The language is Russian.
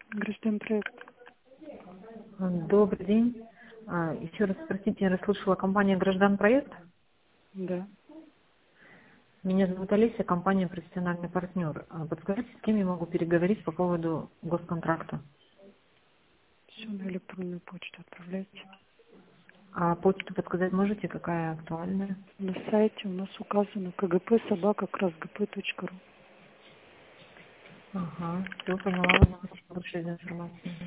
Гражданпроект. Добрый день. Еще раз, простите, я расслышала, компания «Гражданпроект». Да. Меня зовут Олеся, компания «Профессиональный партнер». Подскажите, с кем я могу переговорить по поводу госконтракта? Все на электронную почту отправляйте. А почту подсказать можете, какая актуальная? На сайте у нас указано kgp@красгп.ру. Ага, все, поняла. Спасибо большое за информацию.